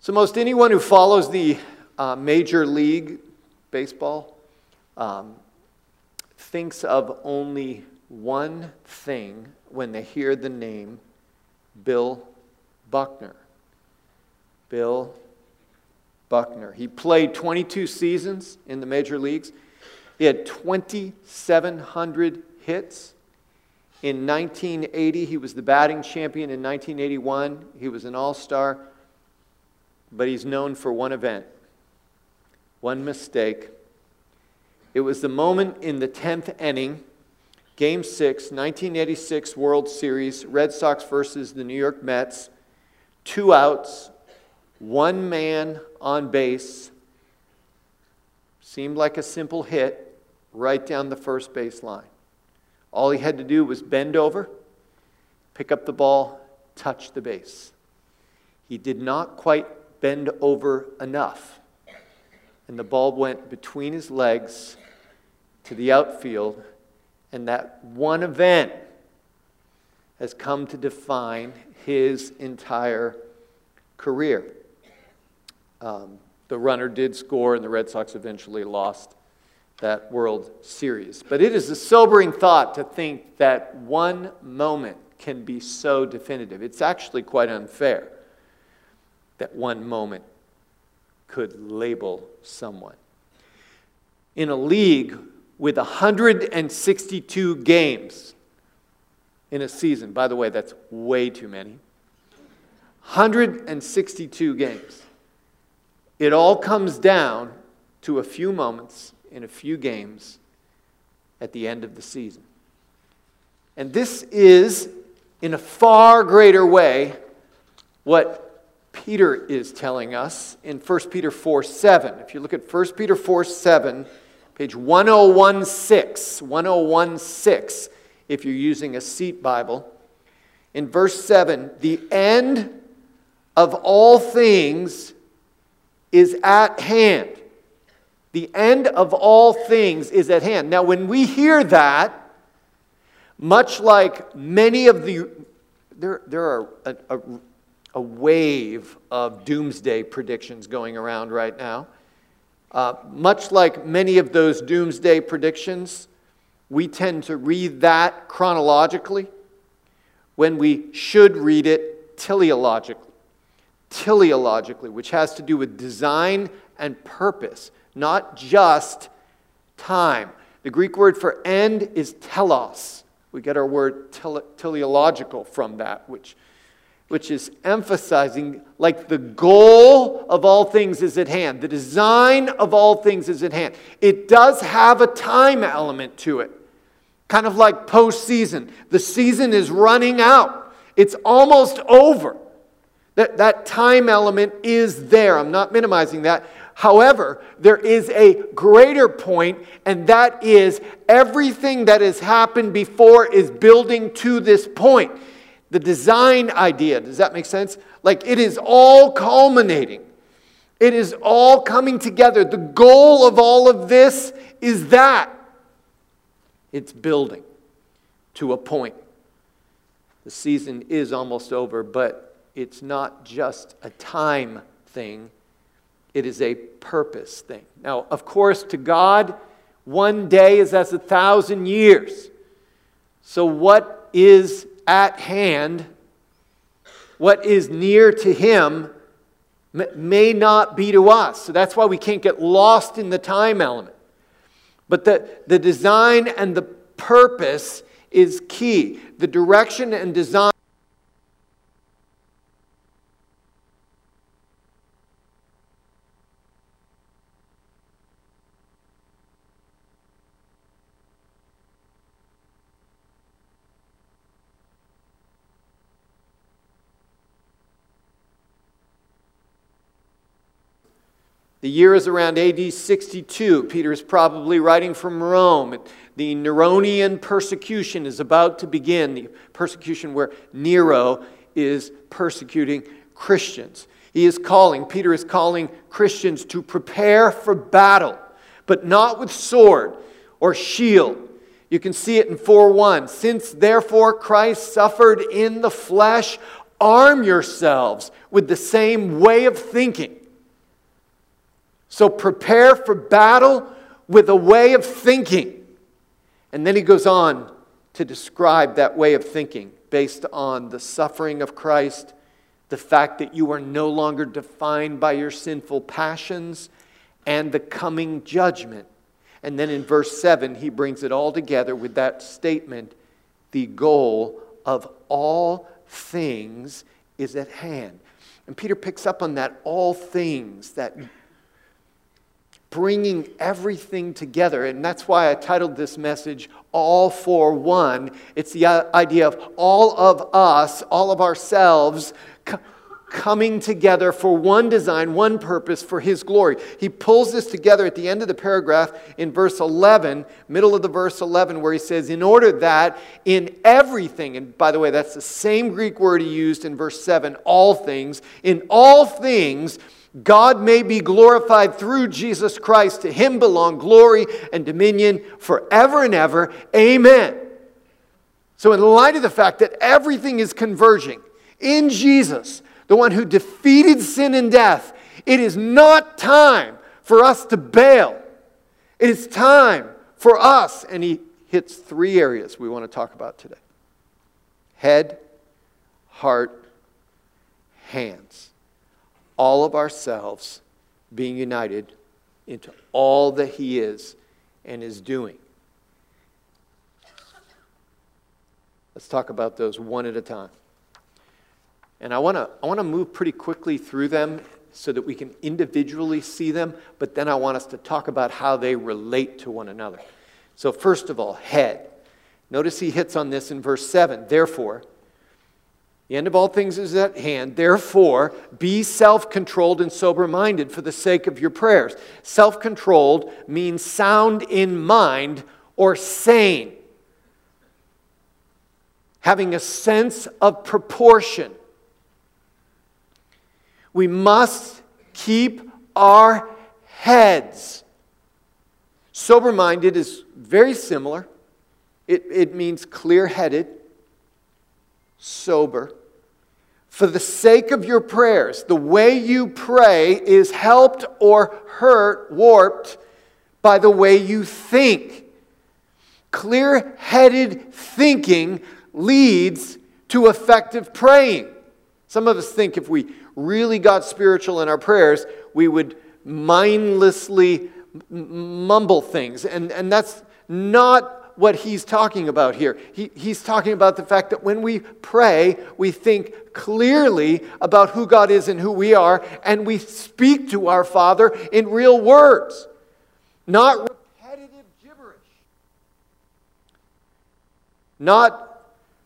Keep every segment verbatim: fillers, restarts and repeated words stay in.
So most anyone who follows the uh, Major League Baseball um, thinks of only one thing when they hear the name Bill Buckner. Bill Buckner. He played twenty-two seasons in the major leagues. He had twenty-seven hundred hits. In nineteen eighty, he was the batting champion. In nineteen eighty-one, he was an all-star. But he's known for one event, one mistake. It was the moment in the tenth inning, Game six, nineteen eighty-six World Series, Red Sox versus the New York Mets. Two outs, one man on base. Seemed like a simple hit right down the first base line. All he had to do was bend over, pick up the ball, touch the base. He did not quite bend over enough. And the ball went between his legs to the outfield. And that one event has come to define his entire career. Um, the runner did score, and the Red Sox eventually lost that World Series. But it is a sobering thought to think that one moment can be so definitive. It's actually quite unfair that one moment could label someone. In a league with one hundred sixty-two games in a season, by the way, that's way too many, one hundred sixty-two games. It all comes down to a few moments in a few games at the end of the season. And this is, in a far greater way, what Peter is telling us in First Peter four seven. If you look at First Peter four seven, page one oh sixteen, one oh sixteen, if you're using a seat Bible, in verse seven, the end of all things is at hand. The end of all things is at hand. Now, when we hear that, much like many of the, there, there are a, a, a wave of doomsday predictions going around right now. Uh, much like many of those doomsday predictions, we tend to read that chronologically when we should read it teleologically. Teleologically, which has to do with design and purpose, not just time. The Greek word for end is telos. We get our word tele- teleological from that, which, which is emphasizing like the goal of all things is at hand. The design of all things is at hand. It does have a time element to it. Kind of like postseason. The season is running out. It's almost over. That, that time element is there. I'm not minimizing that. However, there is a greater point, and that is everything that has happened before is building to this point. The design idea, does that make sense? Like it is all culminating. It is all coming together. The goal of all of this is that. It's building to a point. The season is almost over, but it's not just a time thing. It is a purpose thing. Now, of course, to God, one day is as a thousand years. So what is at hand, what is near to Him, may not be to us. So that's why we can't get lost in the time element. But the, the design and the purpose is key. The direction and design. The year is around A D sixty-two. Peter is probably writing from Rome. The Neronian persecution is about to begin. The persecution where Nero is persecuting Christians. He is calling, Peter is calling Christians to prepare for battle, but not with sword or shield. You can see it in four one. Since therefore Christ suffered in the flesh, arm yourselves with the same way of thinking. So prepare for battle with a way of thinking. And then he goes on to describe that way of thinking based on the suffering of Christ, the fact that you are no longer defined by your sinful passions, and the coming judgment. And then in verse seven, he brings it all together with that statement, the goal of all things is at hand. And Peter picks up on that all things, that bringing everything together. And that's why I titled this message, All for One. It's the idea of all of us, all of ourselves, co- coming together for one design, one purpose, for His glory. He pulls this together at the end of the paragraph in verse eleven, middle of the verse eleven, where he says, in order that in everything, and by the way, that's the same Greek word he used in verse seven, all things, in all things, God may be glorified through Jesus Christ. To Him belong glory and dominion forever and ever. Amen. So in light of the fact that everything is converging in Jesus, the one who defeated sin and death, it is not time for us to bail. It is time for us. And he hits three areas we want to talk about today. Head, heart, hands. All of ourselves being united into all that He is and is doing. Let's talk about those one at a time. And I want to I want to move pretty quickly through them so that we can individually see them, but then I want us to talk about how they relate to one another. So first of all, head. Notice he hits on this in verse seven. Therefore, the end of all things is at hand. Therefore, be self-controlled and sober-minded for the sake of your prayers. Self-controlled means sound in mind or sane. Having a sense of proportion. We must keep our heads. Sober-minded is very similar. It, it means clear-headed, sober. For the sake of your prayers, the way you pray is helped or hurt, warped by the way you think. Clear-headed thinking leads to effective praying. Some of us think if we really got spiritual in our prayers, we would mindlessly mumble things. And, and that's not what he's talking about here. He, he's talking about the fact that when we pray, we think clearly about who God is and who we are, and we speak to our Father in real words, not repetitive gibberish. Not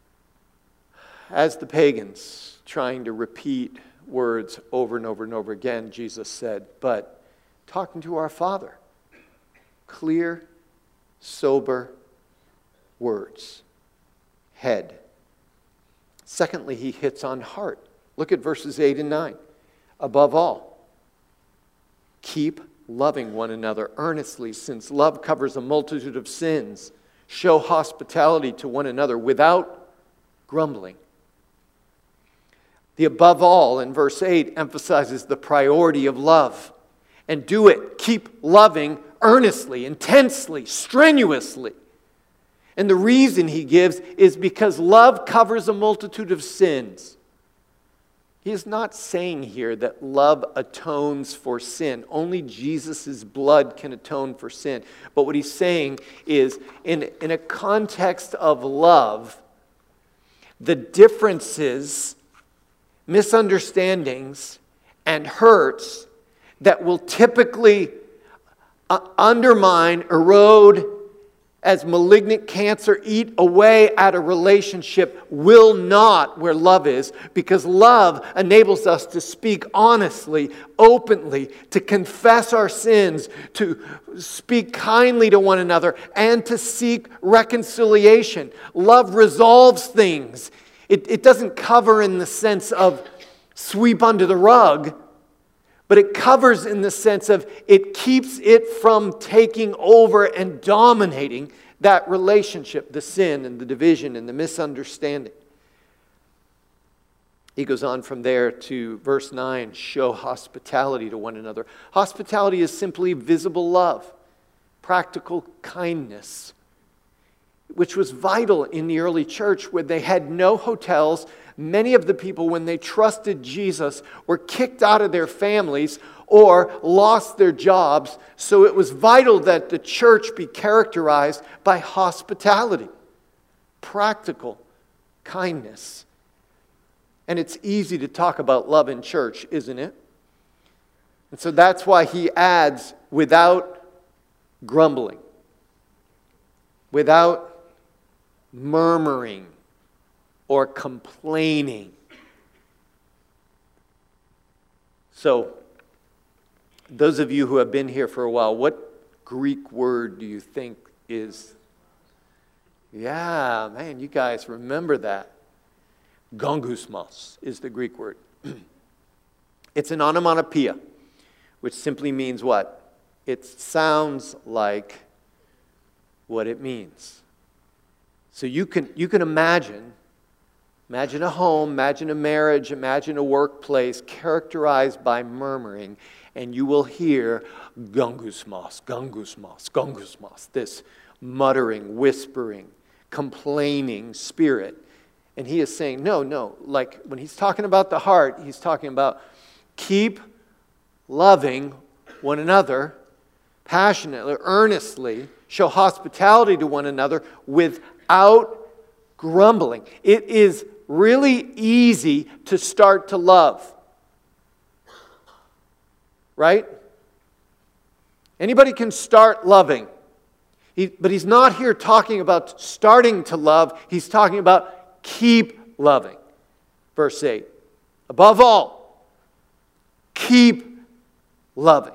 as the pagans trying to repeat words over and over and over again, Jesus said, but talking to our Father. Clear, sober words. Head. Secondly, he hits on heart. Look at verses eight and nine. Above all, keep loving one another earnestly, since love covers a multitude of sins. Show hospitality to one another without grumbling. The above all in verse eight emphasizes the priority of love. And do it. Keep loving earnestly, intensely, strenuously. And the reason he gives is because love covers a multitude of sins. He is not saying here that love atones for sin. Only Jesus' blood can atone for sin. But what he's saying is, in, in a context of love, the differences, misunderstandings, and hurts that will typically uh, undermine, erode, as malignant cancer eat away at a relationship will not where love is, because love enables us to speak honestly, openly, to confess our sins, to speak kindly to one another, and to seek reconciliation. Love resolves things. It, it doesn't cover in the sense of sweep under the rug, but it covers in the sense of it keeps it from taking over and dominating that relationship, the sin and the division and the misunderstanding. He goes on from there to verse nine, show hospitality to one another. Hospitality is simply visible love, practical kindness, which was vital in the early church where they had no hotels. Many of the people, when they trusted Jesus, were kicked out of their families or lost their jobs. So it was vital that the church be characterized by hospitality, practical kindness. And it's easy to talk about love in church, isn't it? And so that's why he adds, without grumbling, without murmuring or complaining. So, those of you who have been here for a while, what Greek word do you think is? Yeah, man, you guys remember that. Gongusmos is the Greek word. It's an onomatopoeia, which simply means what? It sounds like what it means. So you can, you can imagine, imagine a home, imagine a marriage, imagine a workplace characterized by murmuring, and you will hear gongusmos, gongusmos, gongusmos, this muttering, whispering, complaining spirit. And he is saying, no, no, like when he's talking about the heart, he's talking about keep loving one another passionately, earnestly, show hospitality to one another without grumbling. It is really easy to start to love. Right? Anybody can start loving. He, but he's not here talking about starting to love. He's talking about keep loving. Verse eight. Above all, keep loving.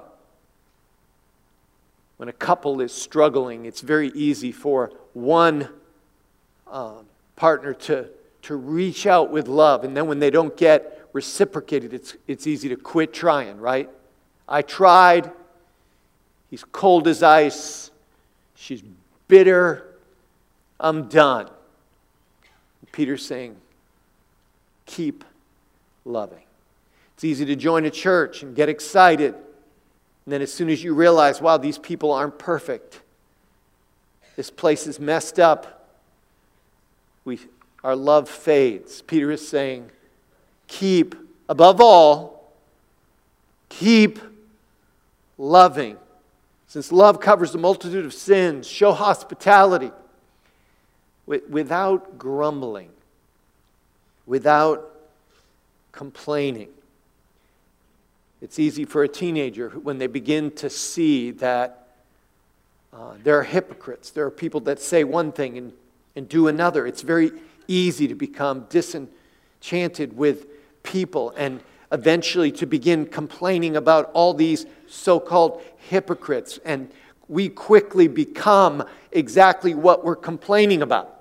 When a couple is struggling, it's very easy for one uh, partner to, to reach out with love. And then when they don't get reciprocated, it's, it's easy to quit trying, right? I tried. He's cold as ice. She's bitter. I'm done. Peter's saying, keep loving. It's easy to join a church and get excited. And then as soon as you realize, wow, these people aren't perfect. This place is messed up. We, our love fades. Peter is saying, keep, above all, keep loving. Since love covers a multitude of sins, show hospitality without grumbling, without complaining. It's easy for a teenager when they begin to see that uh, there are hypocrites. There are people that say one thing and, and do another. It's very easy to become disenchanted with people and eventually to begin complaining about all these so-called hypocrites. And we quickly become exactly what we're complaining about.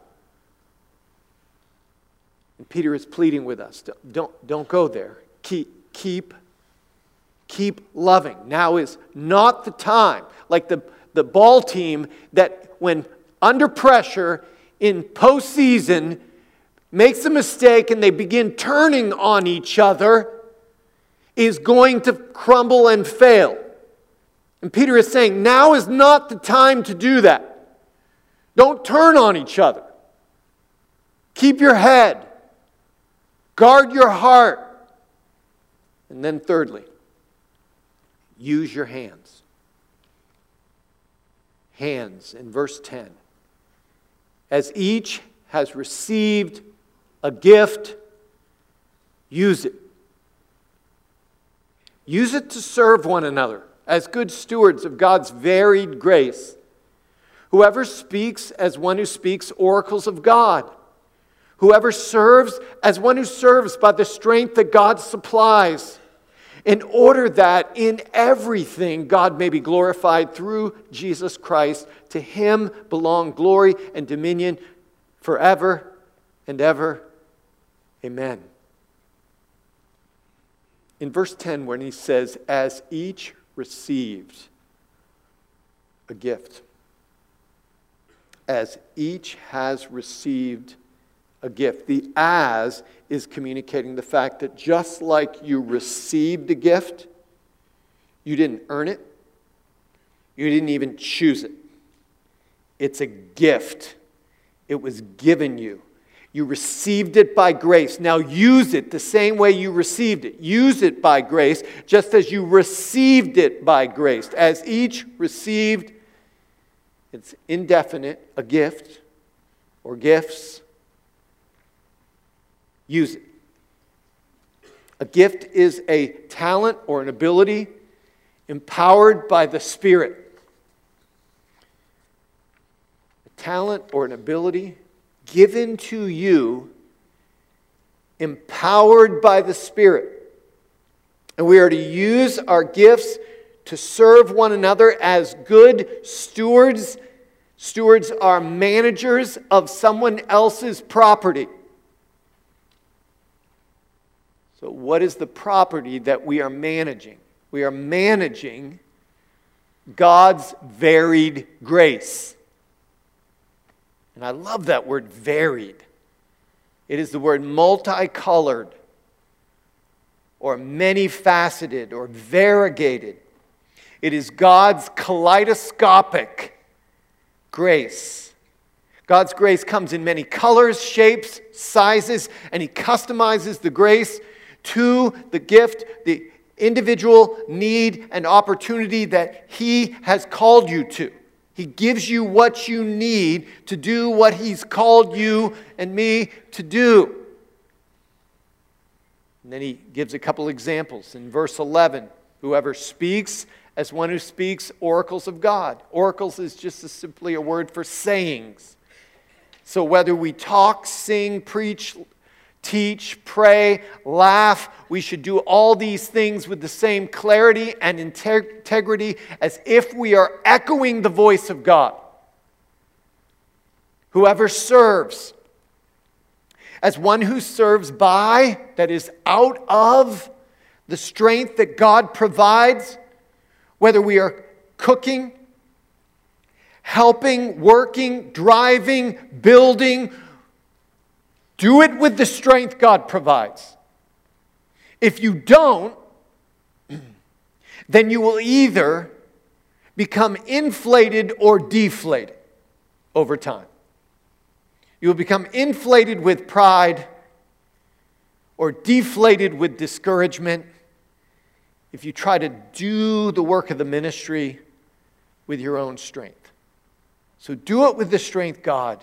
And Peter is pleading with us. Don't, don't go there. Keep, keep, keep loving. Now is not the time. Like the, the ball team that when under pressure in postseason makes a mistake and they begin turning on each other is going to crumble and fail. And Peter is saying, now is not the time to do that. Don't turn on each other. Keep your head. Guard your heart. And then thirdly, use your hands. Hands in verse ten. As each has received a gift, use it. Use it to serve one another as good stewards of God's varied grace. Whoever speaks as one who speaks oracles of God. Whoever serves as one who serves by the strength that God supplies, in order that in everything God may be glorified through Jesus Christ. To him belong glory and dominion forever and ever. Amen. In verse ten, when he says, as each received a gift, as each has received a gift. The as is communicating the fact that just like you received a gift, you didn't earn it, you didn't even choose it. It's a gift. It was given you. You received it by grace. Now use it the same way you received it. Use it by grace, just as you received it by grace. As each received, it's indefinite, a gift or gifts. Use it. A gift is a talent or an ability empowered by the Spirit. A talent or an ability given to you, empowered by the Spirit. And we are to use our gifts to serve one another as good stewards. Stewards are managers of someone else's property. So what is the property that we are managing? We are managing God's varied grace. And I love that word varied. It is the word multicolored or many-faceted or variegated. It is God's kaleidoscopic grace. God's grace comes in many colors, shapes, sizes, and He customizes the grace to the gift, the individual need and opportunity that He has called you to. He gives you what you need to do what He's called you and me to do. And then He gives a couple examples. In verse eleven, whoever speaks as one who speaks oracles of God. Oracles is just as simply a word for sayings. So whether we talk, sing, preach, teach, pray, laugh, we should do all these things with the same clarity and integrity as if we are echoing the voice of God. Whoever serves, as one who serves by, that is out of the strength that God provides, whether we are cooking, helping, working, driving, building, do it with the strength God provides. If you don't, then you will either become inflated or deflated over time. You will become inflated with pride or deflated with discouragement if you try to do the work of the ministry with your own strength. So do it with the strength God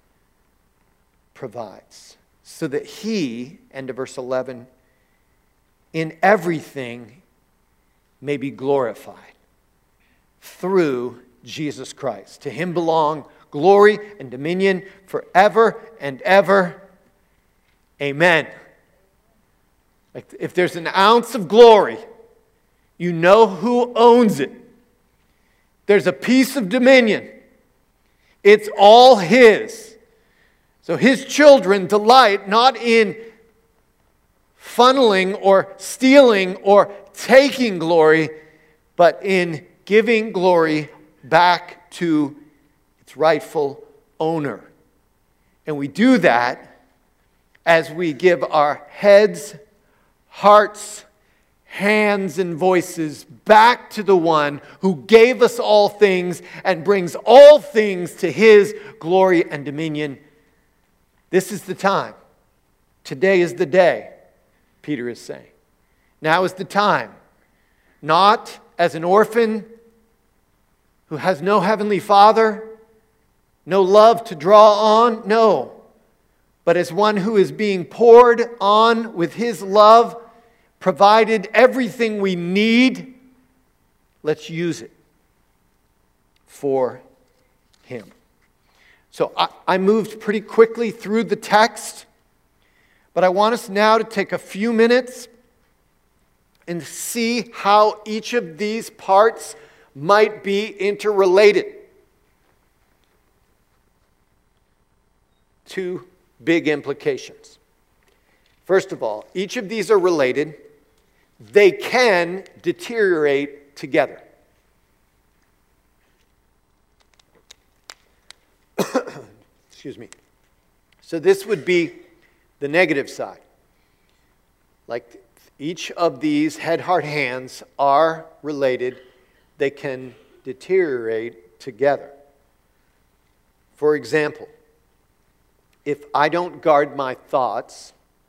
provides, so that He, end of verse eleven, in everything may be glorified through Jesus Christ. To Him belong glory and dominion forever and ever. Amen. Like if there's an ounce of glory, you know who owns it. There's a piece of dominion. It's all His. So His children delight not in funneling or stealing or taking glory, but in giving glory back to its rightful owner. And we do that as we give our heads, hearts, hands, and voices back to the one who gave us all things and brings all things to His glory and dominion. This is the time. Today is the day, Peter is saying. Now is the time. Not as an orphan who has no heavenly Father, no love to draw on, no. But as one who is being poured on with His love, provided everything we need, let's use it for Him. So I, I moved pretty quickly through the text, but I want us now to take a few minutes and see how each of these parts might be interrelated. Two big implications. First of all, each of these are related. They can deteriorate together. Excuse me. So this would be the negative side. Like each of these head, heart, hands are related. They can deteriorate together. For example, if I don't guard my thoughts,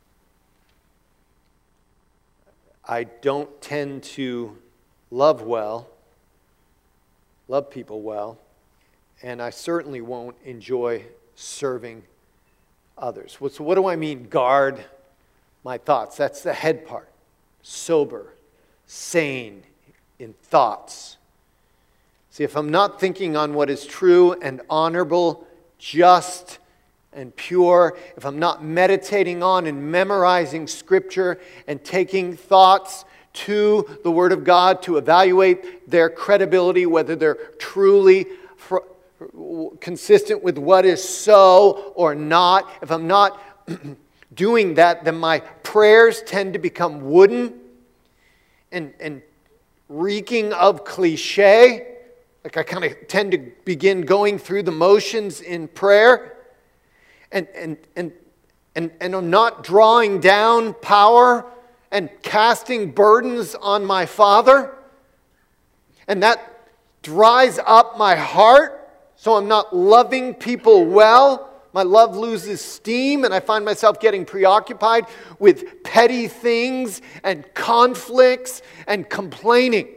I don't tend to love well, love people well, and I certainly won't enjoy serving others. So what do I mean, guard my thoughts? That's the head part. Sober, sane in thoughts. See, if I'm not thinking on what is true and honorable, just and pure, if I'm not meditating on and memorizing Scripture and taking thoughts to the Word of God to evaluate their credibility, whether they're truly fr- consistent with what is so or not, if I'm not doing that, then my prayers tend to become wooden and, and reeking of cliche. Like I kind of tend to begin going through the motions in prayer. And, and, and, and, and I'm not drawing down power and casting burdens on my Father. And that dries up my heart, so I'm not loving people well. My love loses steam, and I find myself getting preoccupied with petty things and conflicts and complaining.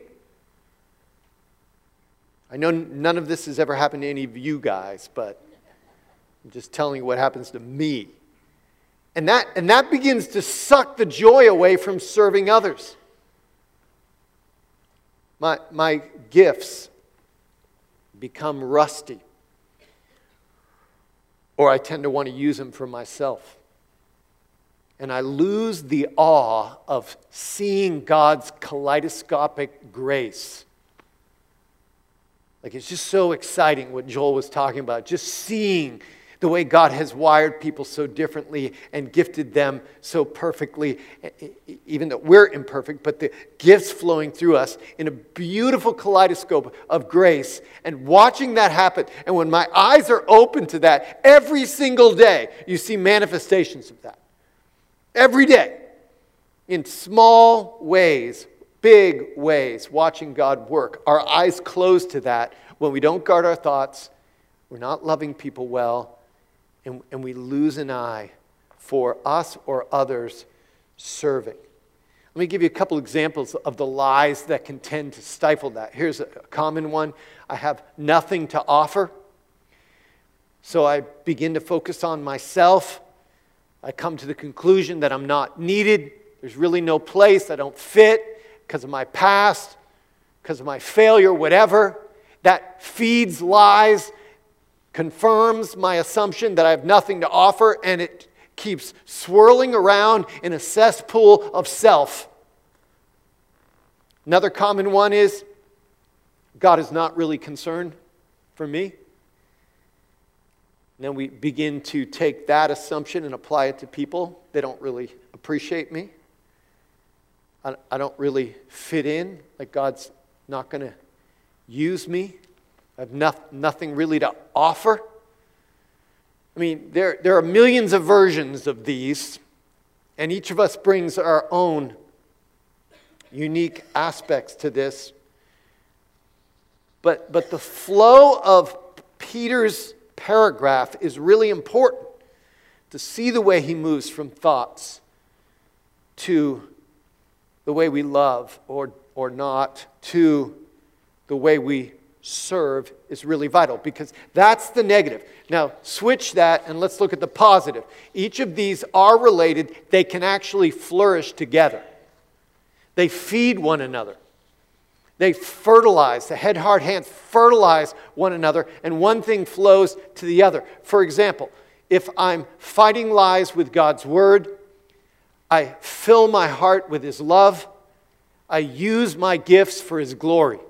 I know none of this has ever happened to any of you guys, but I'm just telling you what happens to me. And that, and that begins to suck the joy away from serving others. My, my gifts become rusty. Or I tend to want to use them for myself. And I lose the awe of seeing God's kaleidoscopic grace. Like it's just so exciting what Joel was talking about. Just seeing the way God has wired people so differently and gifted them so perfectly, even though we're imperfect, but the gifts flowing through us in a beautiful kaleidoscope of grace, and watching that happen. And when my eyes are open to that, every single day, you see manifestations of that. Every day, in small ways, big ways, watching God work. Our eyes close to that when we don't guard our thoughts, we're not loving people well, And, and we lose an eye for us or others serving. Let me give you a couple examples of the lies that can tend to stifle that. Here's a common one. I have nothing to offer, so I begin to focus on myself. I come to the conclusion that I'm not needed. There's really no place. I don't fit because of my past, because of my failure, whatever. That feeds lies, confirms my assumption that I have nothing to offer, and it keeps swirling around in a cesspool of self. Another common one is, God is not really concerned for me. And then we begin to take that assumption and apply it to people. They don't really appreciate me. I, I don't really fit in, like God's not going to use me. I have no, nothing really to offer. I mean, there, there are millions of versions of these, and each of us brings our own unique aspects to this. But, but the flow of Peter's paragraph is really important to see the way he moves from thoughts to the way we love or, or not, to the way we serve is really vital, because that's the negative. Now, switch that and let's look at the positive. Each of these are related. They can actually flourish together. They feed one another. They fertilize. The head, heart, hands fertilize one another, and one thing flows to the other. For example, if I'm fighting lies with God's word, I fill my heart with His love. I use my gifts for His glory.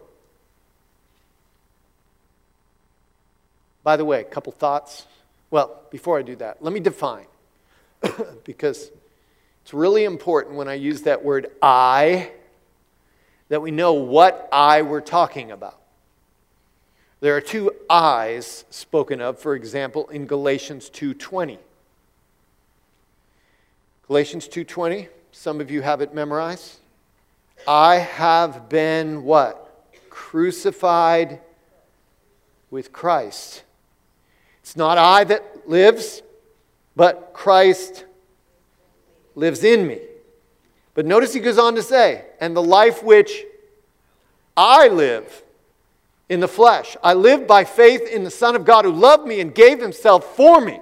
By the way, a couple thoughts. Well, before I do that, let me define. Because it's really important when I use that word I, that we know what I we're talking about. There are two I's spoken of, for example, in Galatians two twenty. Galatians two twenty, some of you have it memorized. I have been what? Crucified with Christ. It's not I that lives, but Christ lives in me. But notice he goes on to say, and the life which I live in the flesh, I live by faith in the Son of God who loved me and gave himself for me.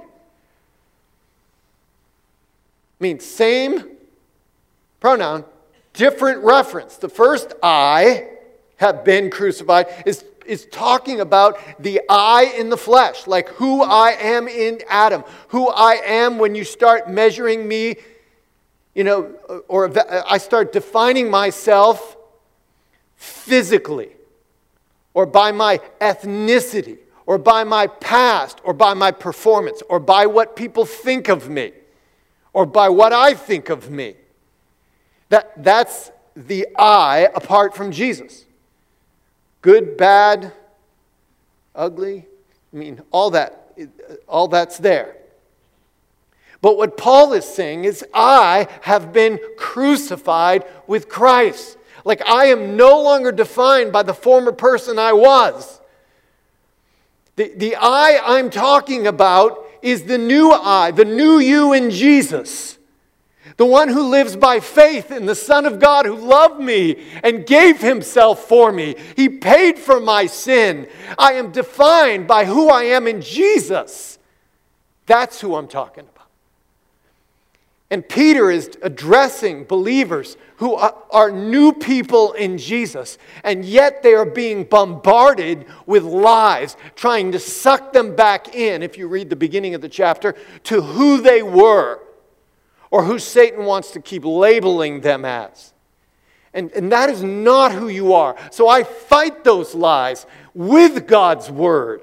Means same pronoun, different reference. The first I have been crucified is, is talking about the I in the flesh, like who I am in Adam, who I am when you start measuring me, you know, or I start defining myself physically, or by my ethnicity, or by my past, or by my performance, or by what people think of me, or by what I think of me. That, that's the I apart from Jesus. Good, bad, ugly, I mean, all that, all that's there. But what Paul is saying is, I have been crucified with Christ. Like I am no longer defined by the former person I was. The, the I I'm talking about is the new I, the new you in Jesus. The one who lives by faith in the Son of God who loved me and gave himself for me. He paid for my sin. I am defined by who I am in Jesus. That's who I'm talking about. And Peter is addressing believers who are new people in Jesus, and yet they are being bombarded with lies, trying to suck them back in, if you read the beginning of the chapter, to who they were, or who Satan wants to keep labeling them as. And, and that is not who you are. So I fight those lies with God's word.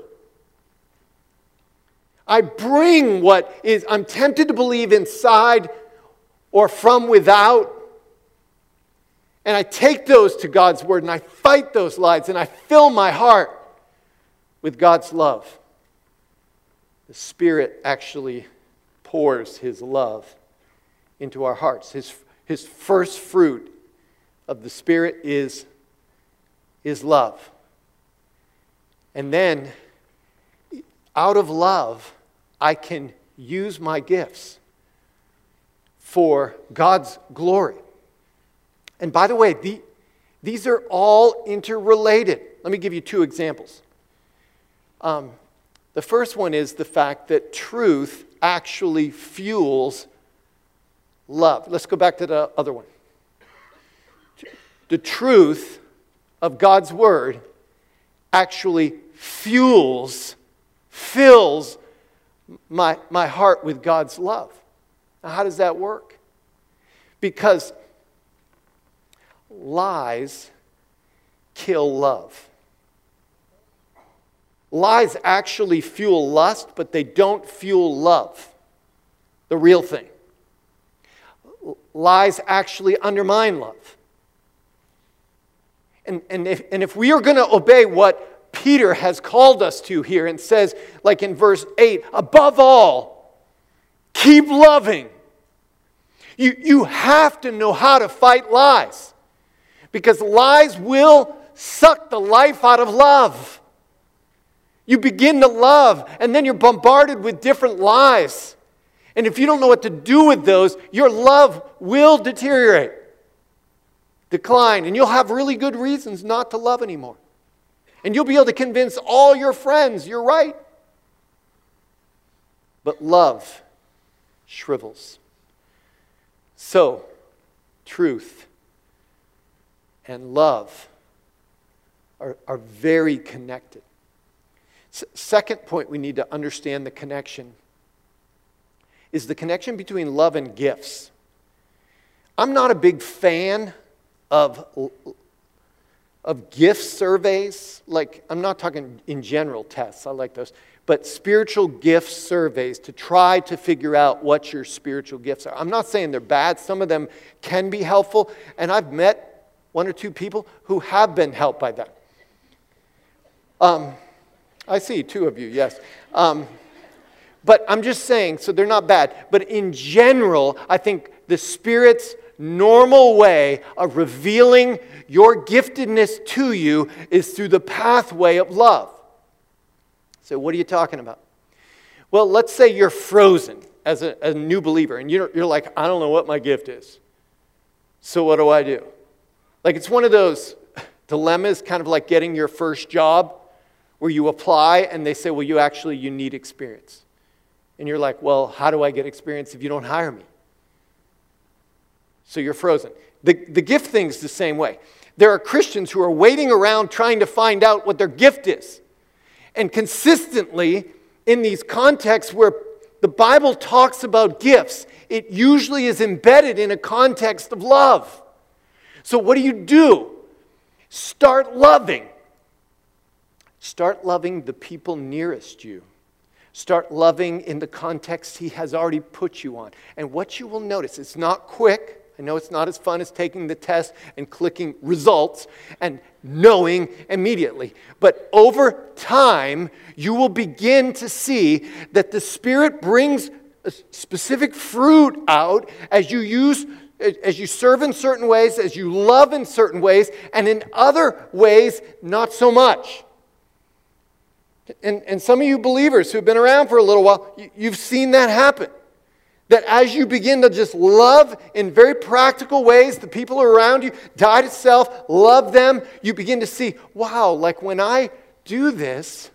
I bring what is, I'm tempted to believe inside or from without. And I take those to God's word and I fight those lies and I fill my heart with God's love. The Spirit actually pours His love into our hearts. His, his first fruit of the Spirit is, is love. And then, out of love, I can use my gifts for God's glory. And by the way, the, these are all interrelated. Let me give you two examples. Um, the first one is the fact that truth actually fuels love. Let's go back to the other one. The truth of God's word actually fuels, fills my, my heart with God's love. Now, how does that work? Because lies kill love. Lies actually fuel lust, but they don't fuel love, the real thing. Lies actually undermine love. And, and, if, and if we are going to obey what Peter has called us to here and says, like in verse eight, above all, keep loving. You, you have to know how to fight lies. Because lies will suck the life out of love. You begin to love, and then you're bombarded with different lies. And if you don't know what to do with those, your love will deteriorate, decline, and you'll have really good reasons not to love anymore. And you'll be able to convince all your friends you're right. But love shrivels. So, truth and love are, are very connected. S- second point we need to understand the connection is the connection between love and gifts. I'm not a big fan of, of gift surveys. Like, I'm not talking in general tests, I like those, but spiritual gift surveys to try to figure out what your spiritual gifts are. I'm not saying they're bad. Some of them can be helpful, and I've met one or two people who have been helped by that. Um, I see two of you, yes. Um, but I'm just saying, so they're not bad. But in general, I think the Spirit's normal way of revealing your giftedness to you is through the pathway of love. So what are you talking about? Well, let's say you're frozen as a, a new believer, and you're, you're like, I don't know what my gift is. So what do I do? Like, it's one of those dilemmas, kind of like getting your first job, where you apply and they say, well, you actually, you need experience. And you're like, well, how do I get experience if you don't hire me? So you're frozen. The, the gift thing's the same way. There are Christians who are waiting around trying to find out what their gift is. And consistently, in these contexts where the Bible talks about gifts, it usually is embedded in a context of love. So what do you do? Start loving. Start loving the people nearest you. Start loving in the context He has already put you on. And what you will notice, it's not quick. I know it's not as fun as taking the test and clicking results and knowing immediately. But over time, you will begin to see that the Spirit brings a specific fruit out as you use, as you serve in certain ways, as you love in certain ways, and in other ways, not so much. And, and some of you believers who've been around for a little while, you, you've seen that happen. That as you begin to just love in very practical ways the people around you, die to self, love them, you begin to see, wow, like when I do this,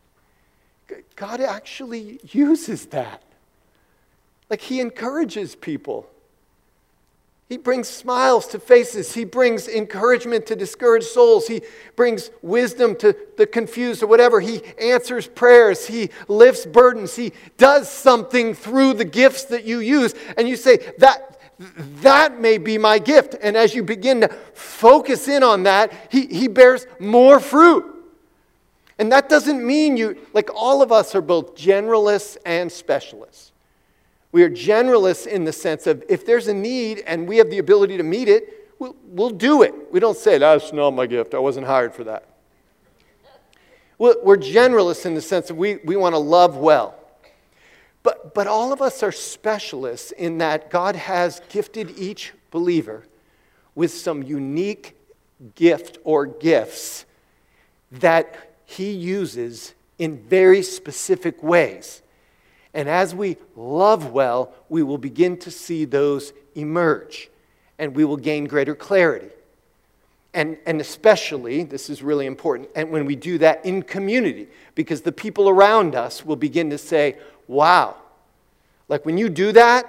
God actually uses that. Like He encourages people. He brings smiles to faces. He brings encouragement to discouraged souls. He brings wisdom to the confused or whatever. He answers prayers. He lifts burdens. He does something through the gifts that you use. And you say, that, that may be my gift. And as you begin to focus in on that, he, he bears more fruit. And that doesn't mean you, like all of us are both generalists and specialists. We are generalists in the sense of if there's a need and we have the ability to meet it, we'll, we'll do it. We don't say, that's not my gift. I wasn't hired for that. We're generalists in the sense that we, we want to love well. But, but all of us are specialists in that God has gifted each believer with some unique gift or gifts that He uses in very specific ways. And as we love well, we will begin to see those emerge, and we will gain greater clarity. And, and especially, this is really important, and when we do that in community, because the people around us will begin to say, wow, like when you do that,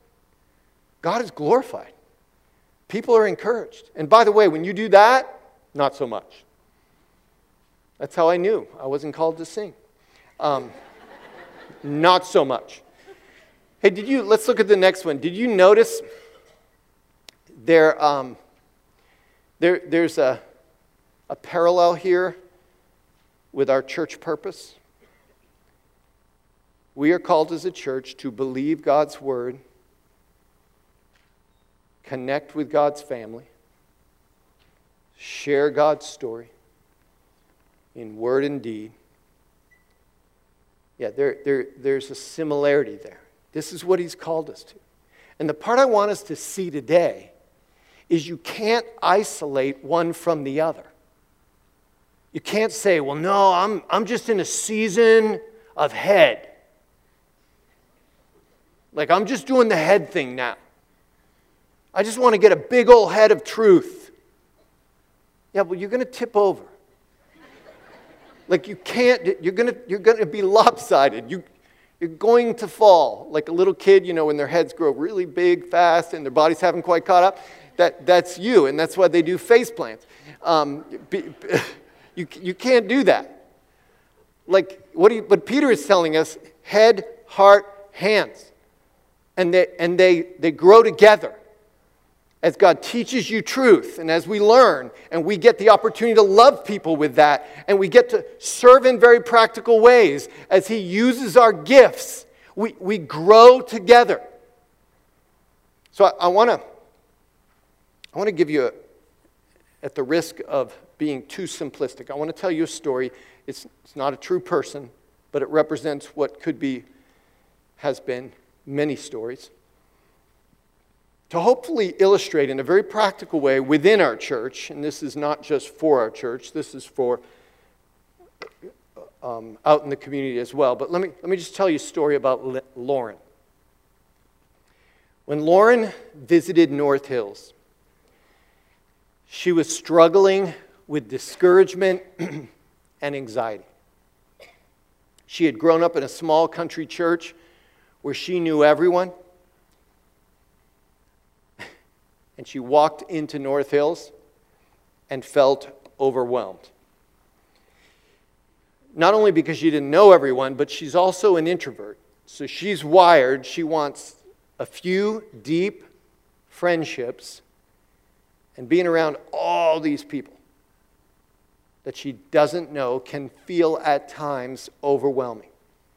God is glorified. People are encouraged. And by the way, when you do that, not so much. That's how I knew I wasn't called to sing. Um, Not so much. Hey, did you, let's look at the next one. Did you notice there, um, there there's a, a parallel here with our church purpose? We are called as a church to believe God's word, connect with God's family, share God's story in word and deed. Yeah, there, there, there's a similarity there. This is what He's called us to. And the part I want us to see today is you can't isolate one from the other. You can't say, well, no, I'm, I'm just in a season of head. Like, I'm just doing the head thing now. I just want to get a big old head of truth. Yeah, well, you're going to tip over. Like you can't, you're gonna, you're gonna be lopsided. You, you're going to fall. Like a little kid, you know, when their heads grow really big, fast, and their bodies haven't quite caught up. That, that's you, and that's why they do face plants. Um, be, you, you can't do that. Like what, he, what Peter is telling us, head, heart, hands. And they, and they, they grow together. As God teaches you truth, and as we learn, and we get the opportunity to love people with that, and we get to serve in very practical ways, as He uses our gifts, we, we grow together. So I, I want to I want to give you, a, at the risk of being too simplistic, I want to tell you a story. It's, it's not a true person, but it represents what could be, has been many stories. to hopefully illustrate in a very practical way within our church, and this is not just for our church, this is for um, out in the community as well. But let me, let me just tell you a story about Lauren. When Lauren visited North Hills, she was struggling with discouragement and anxiety. She had grown up in a small country church where she knew everyone. And she walked into North Hills and felt overwhelmed. Not only because she didn't know everyone, but she's also an introvert. So she's wired, she wants a few deep friendships and being around all these people that she doesn't know can feel at times overwhelming.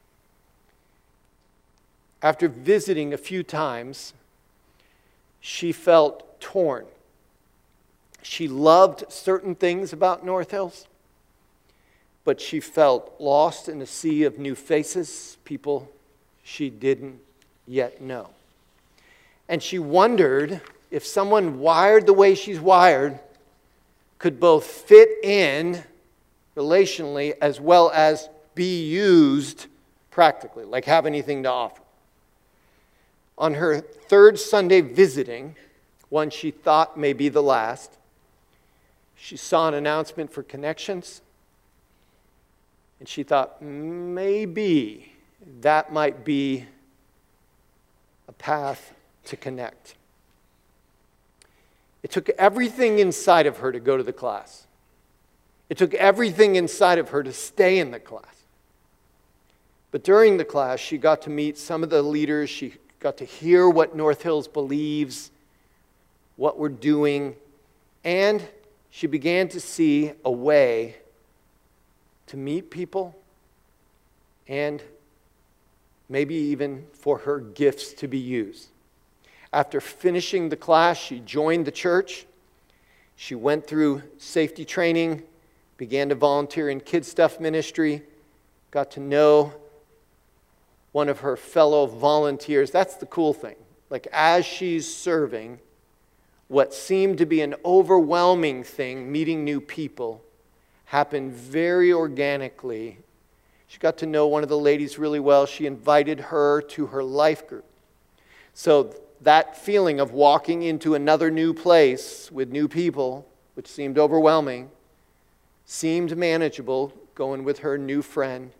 After visiting a few times, she felt torn. She loved certain things about North Hills, but she felt lost in a sea of new faces, people she didn't yet know. And she wondered if someone wired the way she's wired could both fit in relationally as well as be used practically, like have anything to offer. On her third Sunday visiting, one she thought may be the last, she saw an announcement for Connections, and she thought maybe that might be a path to connect. It took everything inside of her to go to the class. It took everything inside of her to stay in the class. But during the class, she got to meet some of the leaders. She got to hear what North Hills believes, what we're doing, and she began to see a way to meet people and maybe even for her gifts to be used. After finishing the class, she joined the church. She went through safety training, began to volunteer in Kid Stuff ministry, got to know one of her fellow volunteers. That's the cool thing. Like, as she's serving, what seemed to be an overwhelming thing, meeting new people, happened very organically. She got to know one of the ladies really well. She invited her to her life group. So that feeling of walking into another new place with new people, which seemed overwhelming, seemed manageable, going with her new friend.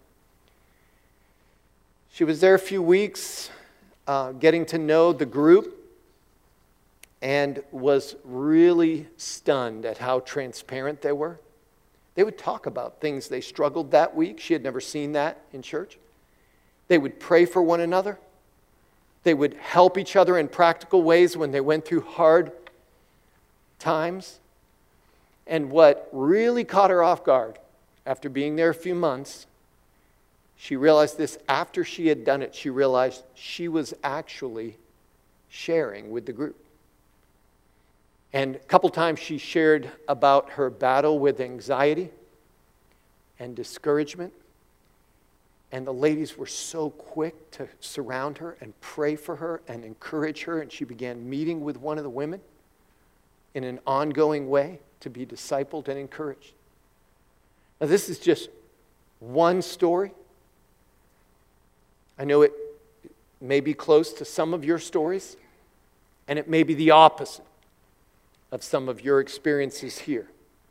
She was there a few weeks, uh, getting to know the group, and was really stunned at how transparent they were. They would talk about things they struggled that week. She had never seen that in church. They would pray for one another. They would help each other in practical ways when they went through hard times. And what really caught her off guard, after being there a few months, she realized this after she had done it. She realized she was actually sharing with the group. And a couple times she shared about her battle with anxiety and discouragement. And the ladies were so quick to surround her and pray for her and encourage her. And she began meeting with one of the women in an ongoing way to be discipled and encouraged. Now, this is just one story. I know it may be close to some of your stories, and it may be the opposite of some of your experiences here.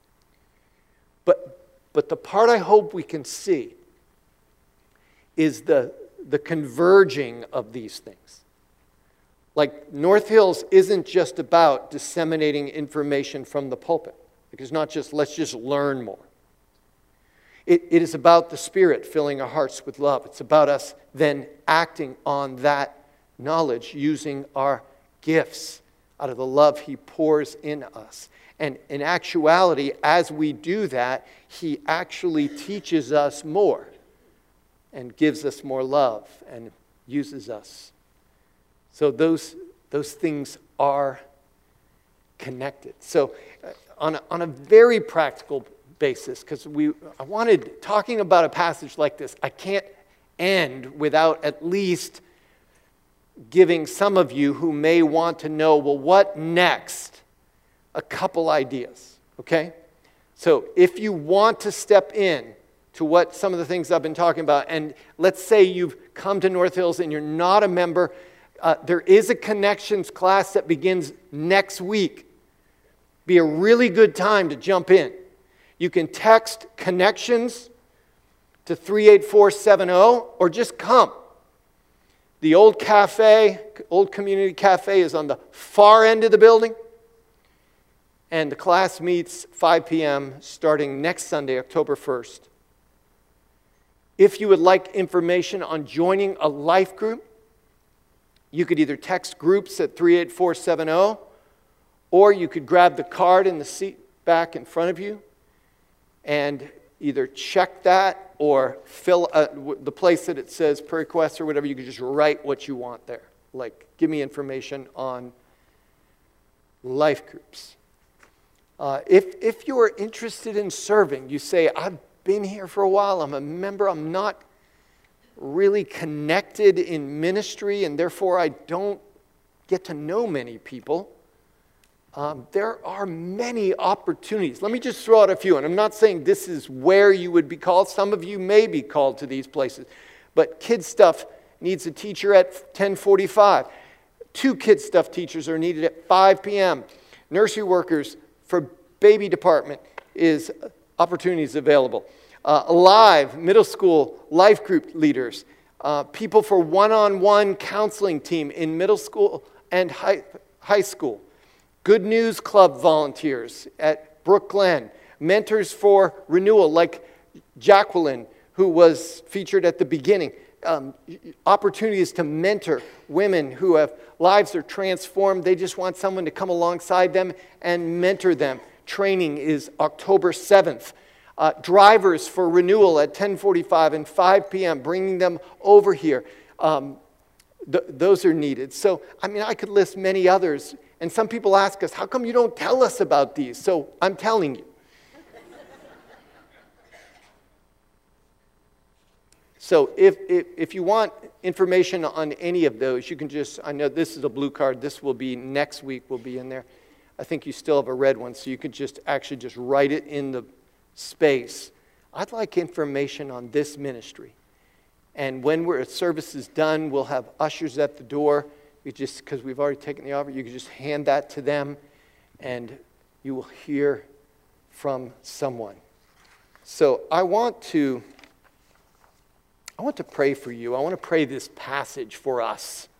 But, but the part I hope we can see is the, the converging of these things. Like, North Hills isn't just about disseminating information from the pulpit. Like, it's not just, let's just learn more. It, it is about the Spirit filling our hearts with love. It's about us then acting on that knowledge, using our gifts out of the love He pours in us. And in actuality, as we do that, He actually teaches us more and gives us more love and uses us. So those, those things are connected. So uh, on, a, on a very practical basis, because we I wanted, talking about a passage like this, I can't end without at least giving some of you who may want to know, well, what next? A couple ideas, okay? So if you want to step in to what some of the things I've been talking about, and let's say you've come to North Hills and you're not a member, uh, there is a connections class that begins next week. Be a really good time to jump in. You can text connections to three eight four seven zero or just come. The old cafe, old community cafe is on the far end of the building. And the class meets five p.m. starting next Sunday, October first. If you would like information on joining a life group, you could either text groups at three eight four seven zero, or you could grab the card in the seat back in front of you and either check that or fill uh, the place that it says prayer requests or whatever. You could just write what you want there. Like, give me information on life groups. Uh, if, if you are interested in serving, you say, I've been here for a while, I'm a member, I'm not really connected in ministry, and therefore I don't get to know many people. Um, there are many opportunities. Let me just throw out a few, and I'm not saying this is where you would be called. Some of you may be called to these places. But Kids Stuff needs a teacher at ten forty-five. Two Kids Stuff teachers are needed at five p.m. Nursery workers for baby department is opportunities available. Uh, Alive, middle school life group leaders. Uh, people for one-on-one counseling team in middle school and high, high school. Good News Club volunteers at Brook Glen. Mentors for renewal like Jacqueline, who was featured at the beginning. Um, opportunities to mentor women who have lives are transformed. They just want someone to come alongside them and mentor them. Training is October seventh. Uh, drivers for renewal at ten forty-five and five p.m., bringing them over here. Um, th- those are needed. So, I mean, I could list many others. And some people ask us, how come you don't tell us about these? So I'm telling you. So if, if, if you want information on any of those, you can just, I know this is a blue card. This will be next week, will be in there. I think you still have a red one, so you could just actually just write it in the space. I'd like information on this ministry. And when we're, service is done, we'll have ushers at the door. We just, because we've already taken the offer, you can just hand that to them, and you will hear from someone. So I want to, I want to pray for you. I want to pray this passage for us.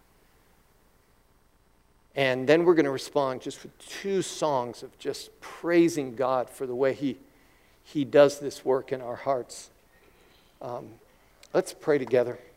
And then we're going to respond just with two songs of just praising God for the way He, he does this work in our hearts. Um, let's pray together.